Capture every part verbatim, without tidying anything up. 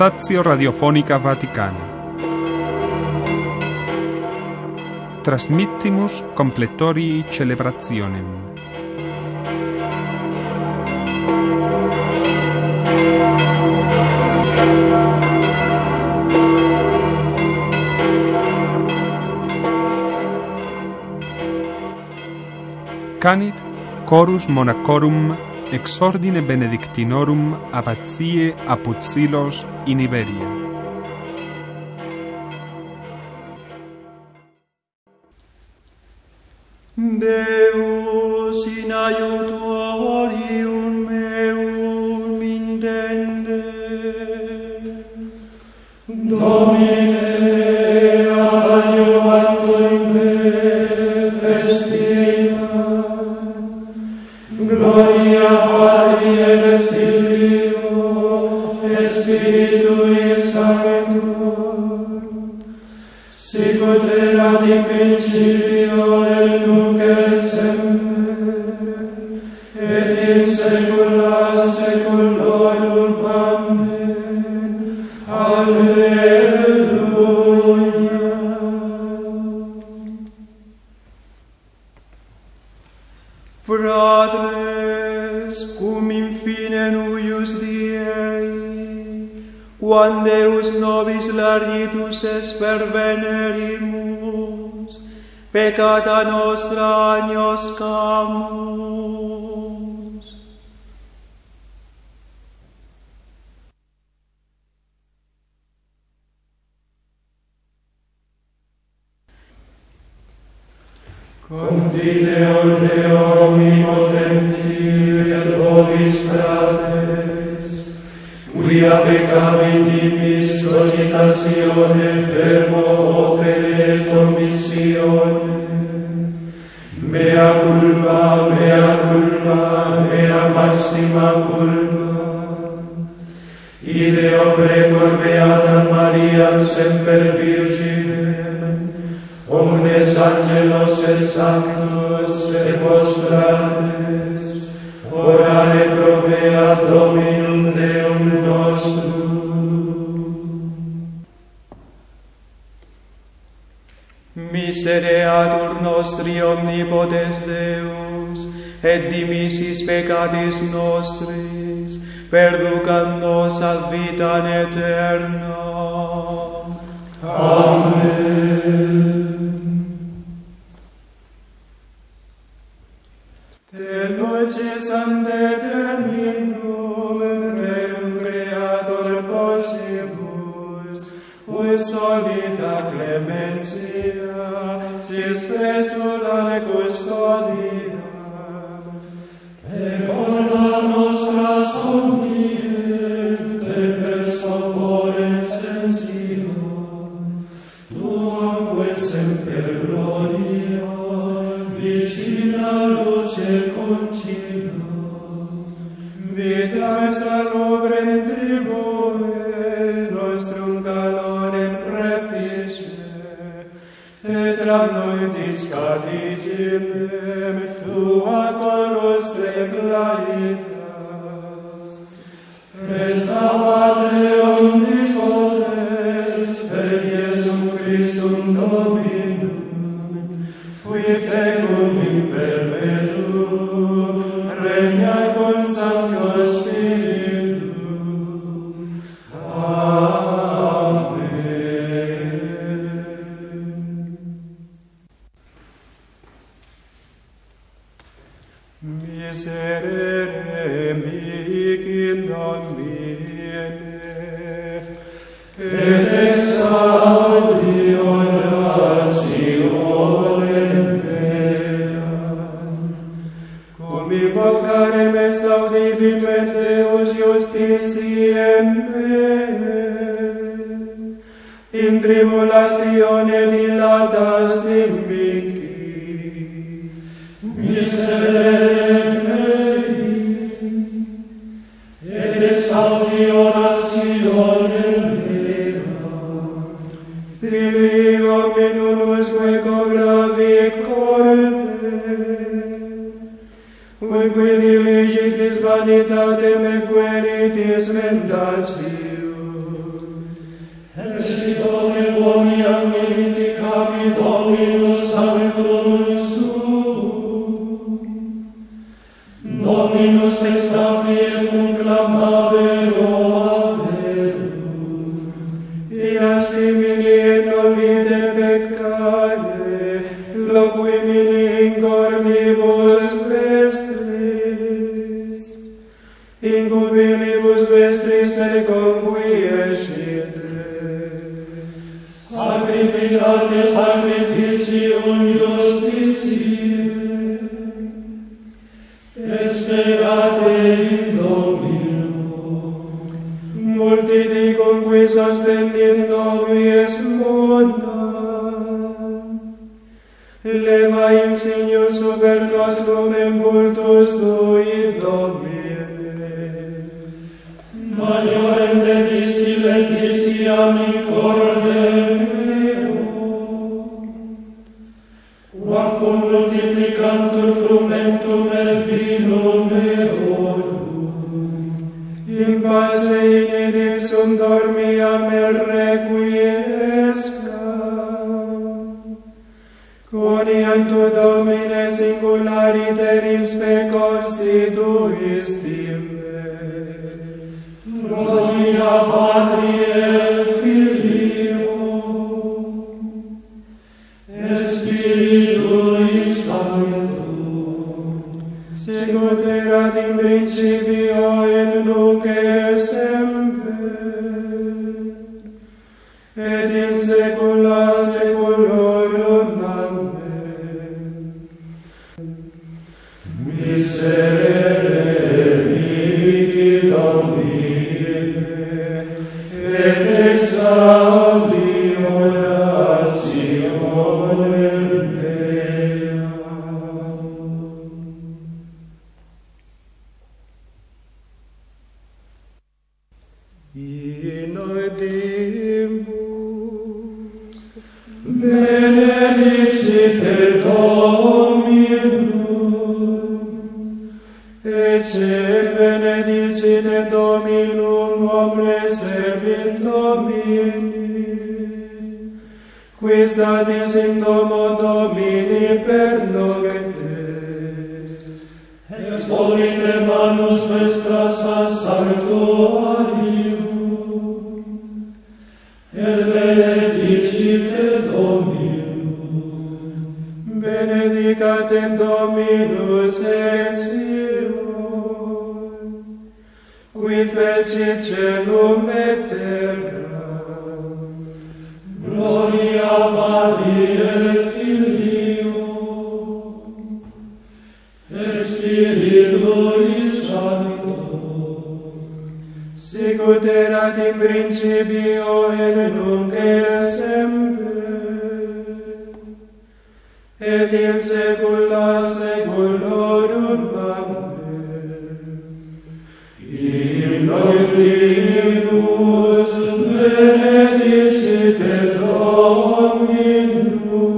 Stazio Radiofonica Vaticana. Transmittimus completorii celebrationem. Canit chorus monacorum ex ordine benedictinorum abbatiae Apuzzilos in Iberia. Deus in aiutorium meum mindende. Domine adiuvantur me festina. Gloria Patri et Filio et Spiritui Sancto, sicut erat in principio et nunc et semper, et in saecula saeculorum. Amen. Alleluia. Fratres, cum in fine nuius diei, quam Deus nobis largitus es per venerimus, peccata nostra agnoscamus. Confiteor Deo omnipotenti et vobis fratres, quia peccavit nimis cogitatione, verbo, opere et omissione, mea culpa, mea culpa, mea maxima culpa. Ideo precor beatam Mariam semper Virginem, omnes angelos et sanctos et postrates, orare pro mea Dominum Deum nostrum. Misereatur nostri omnipotens Deus, et dimissis peccatis nostris, perducat nos ad vitam aeternam. Amen. De noces ante terminum reum creator possibus, ut solita clementia, si spesula custodia, per honor nostra somniente per sopore sensium, tuamque semper gloria, vicina luce continua, vita salubre in tribune, nostrum calorem prefice, et ramnoitis cadigimem, tua colustre claritas. Resavate omnipotens, per Iesum Christum Dominum, qui tecum in perpetuum, regnai con Sancto Spiritu. Amen. Miserere mihi in Domine, et exaudi orationem meam, cum invocarem est audivim et Deus justiciem me, in tribulatione dilatas nimici, miserere mei, et exaudi orationem meam, Filii hominusque cogravi corde, unque diligitis vanitatem et queritis mendacium, glorificavi Dominus Sanctus Tuum. Dominus exaudi et conclamabero aderum. In assimili et nolide peccare, loquimini in cornibus vestris, in cubilibus vestris et conquiescite. Sacrificate sacrificium justitiae, esperate in Domino. Multi di conquistas tendiendo vies mona, leva insigno super nostrum impultus tui, Domine. Maiorem dedisti lentisiam in cordem meo, quacum multiplicantur frumentum et vinum eorum, in pace in edipsum dormiam et requiescam, coniantu Domine singulariter in spe constituistim. Gloria Patri et Filio et Spiritui Sancto, sicut erat in principio et nunc et semper, et in saecula saeculorum. Amen. Miserere mihi Domine, et exaudi orationem mea. In audimus benedicite Dominum, ecce benedicite Dominum omnes servit Domini, qui statis in domo Domini per noctes. Exponite manus vestras a sanctuarium, et benedicite Dominum. Benedicat in Dominus et Sion, qui fecit celum et terra. Gloria Patri et Filio et Spiritui Sancto, sicut erat in principio et nunc et semper, et in saecula saeculorum. Amen. In audimus benedicite Dominum.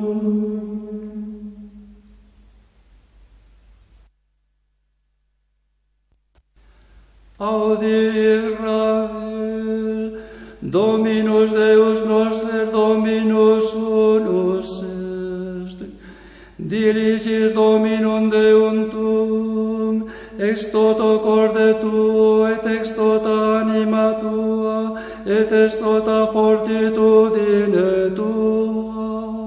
Audi Israel, Dominus Deus noster, Dominus unus est. Diriges Dominum Deum tuum, ex toto corde tuo, et ex tota anima tua, et ex tota fortitudine tua.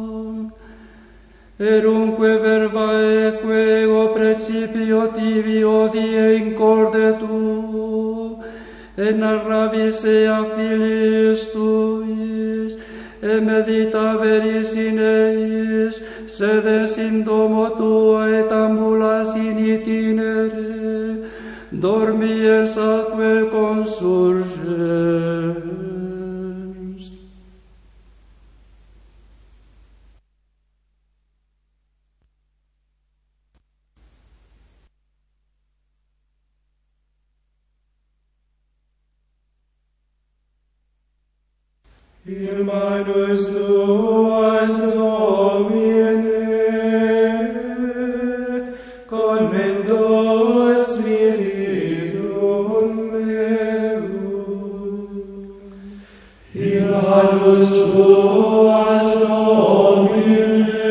Erunque verba eque ego principio tibio die in corde tuo, et narravis ea filiis tuis, et meditaveris in eis, sedes in domo tua et ambulas in itinere, dormiens atque consurgens. In manus tuas, Domine, commendo spiritum meum. in manus tuas Domine,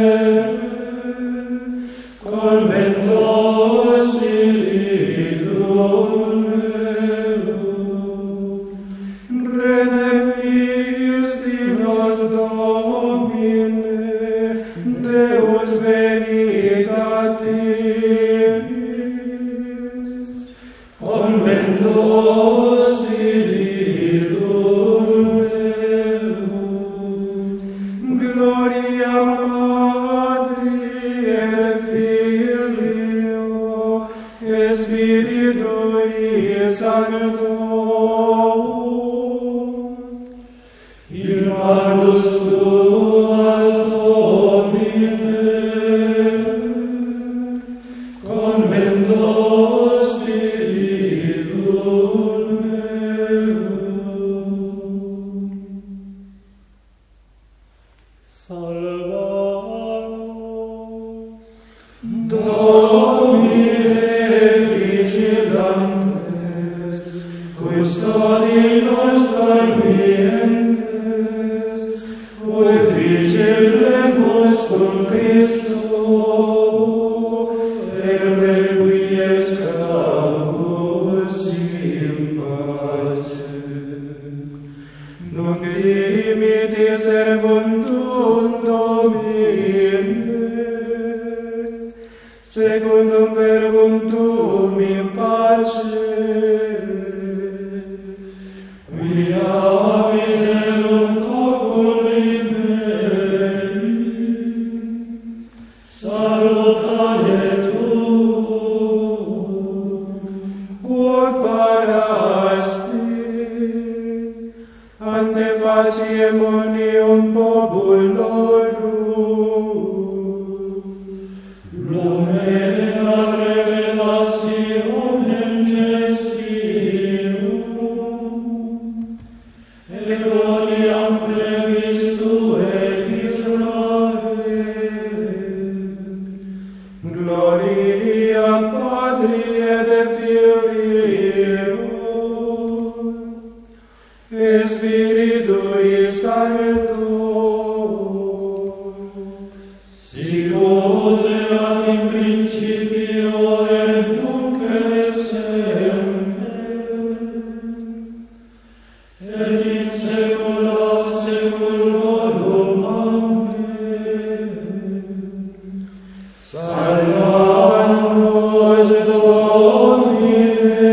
conventos dilidum meum, redemptis dinos Domine, Deus veritatis, conventos dilidum meum, gloria Patri et Filio et Spiritui Sancto, in manus tuas Domine, conventos dilidum meum. Salvanos, Domine vigilantes, custodi nostra mientes, ut vigilemus cum Christo, et requiescamus in pace. Nunc dimitis servuntum Domine, secundum verbum tuum in pace, quia viderum oculi mei, salutare tuum, quod parasti, ante faciem omnium populorum, lumen ad revelationem Gentium, et gloriam plebis Tuae Israel. Gloria Patri et Filio et Spiritui Sancto, sicut erat in principio et nunc et semper, et in saecula saeculorum. Amen. Salvanos Domine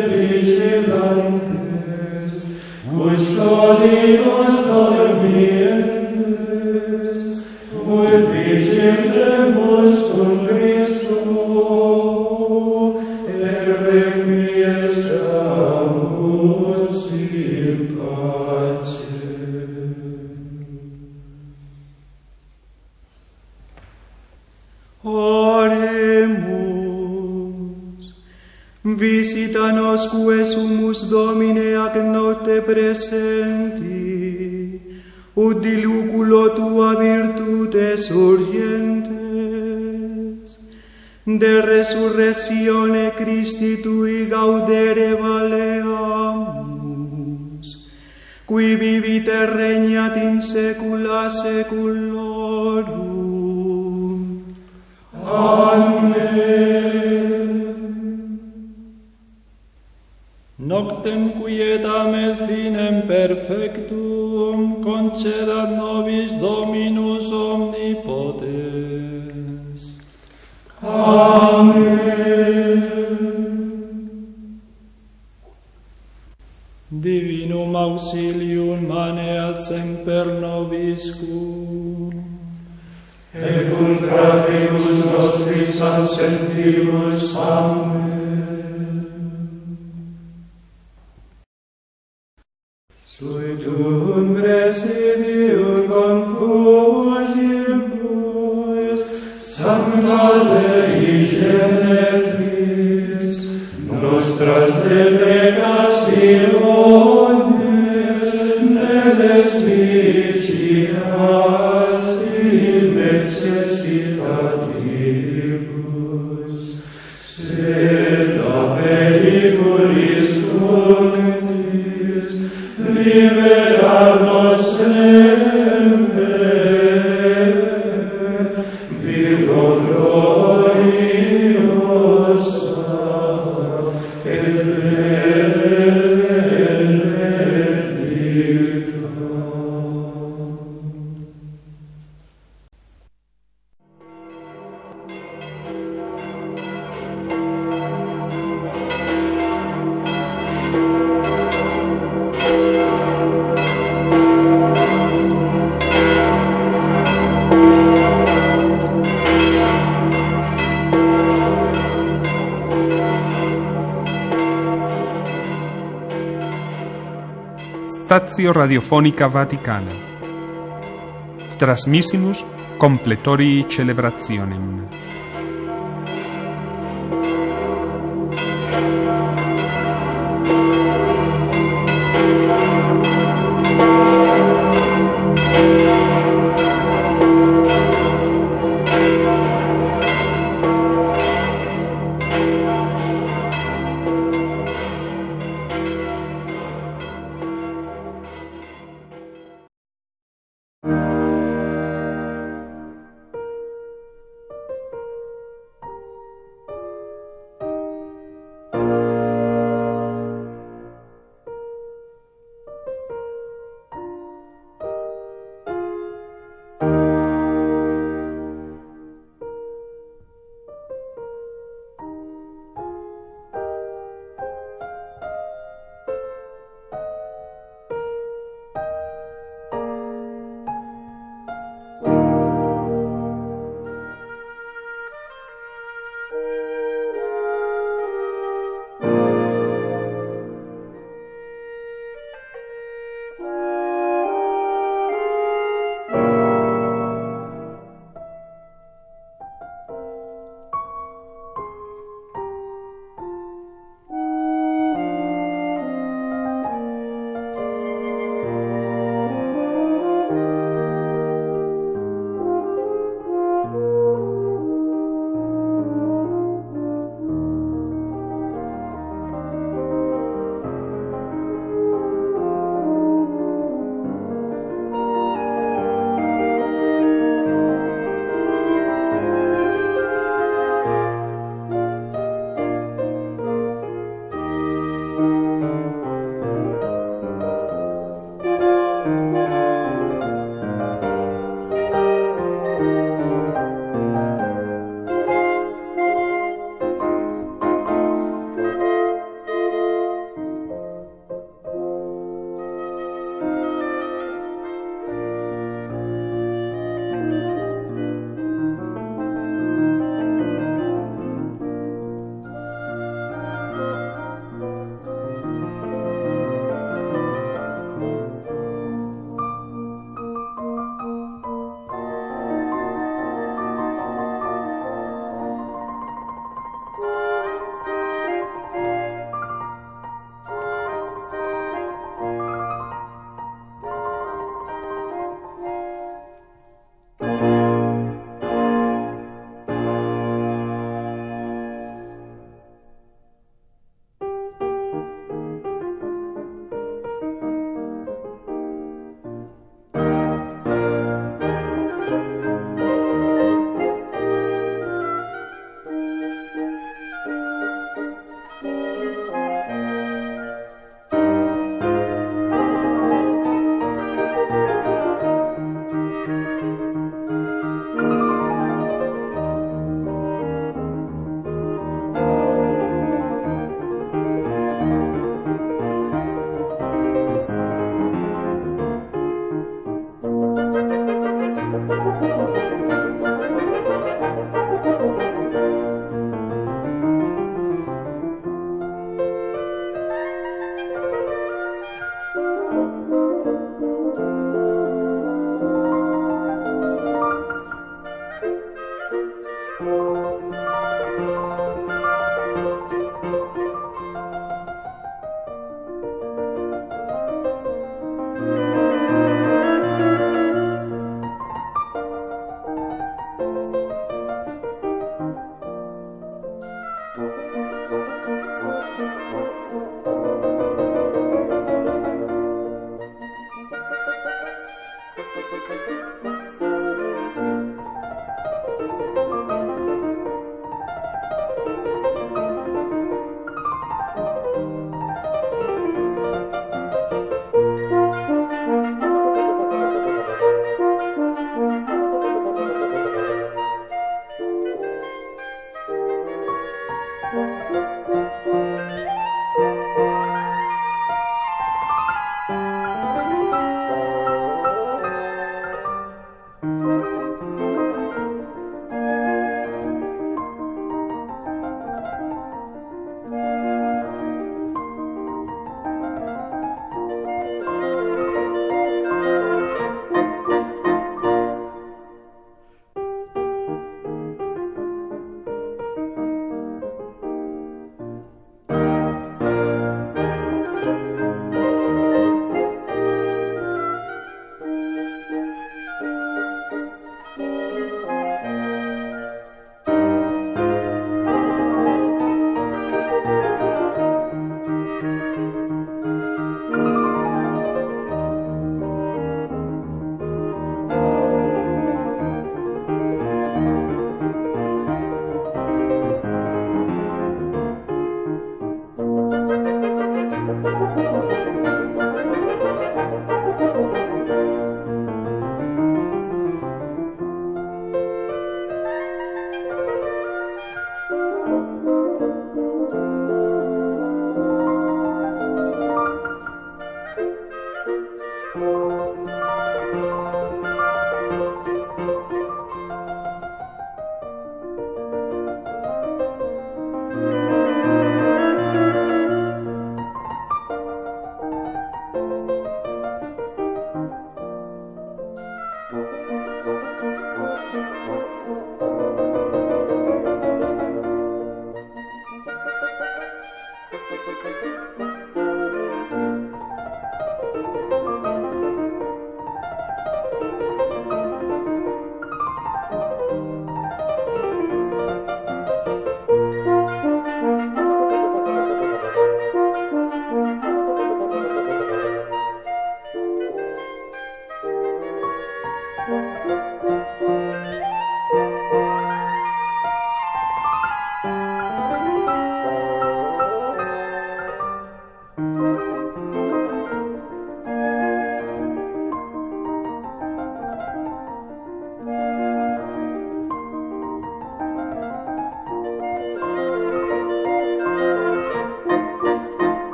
vigilantes, custodi nostra mientes, ut vigilemus cum Christo, et requiescamus in pace. Oremus. Visita nosque sumus Domine ac notte presenti, ut diluculo tua virtutes urgentes, de resurrectione Christi tui gaudere valeamus, qui vivite regnat in saecula saeculorum. Amen. Noctem quietam et finem perfectum concedat nobis Dominus omnipotens. Amen. Divinum auxilium maneat semper nobiscum, et cum fratribus nostris ansentimus. Amen. Sui tuum presidium confugibus, Sancta Dei Genetris, nostras deprecationes, ne despicias in necessitatibus, sed a periculis cunctis libera consolerarnos semper, Virgo gloriosa, et benedicta. Statio Radiofonica Vaticana. Transmissimus completori celebrationem.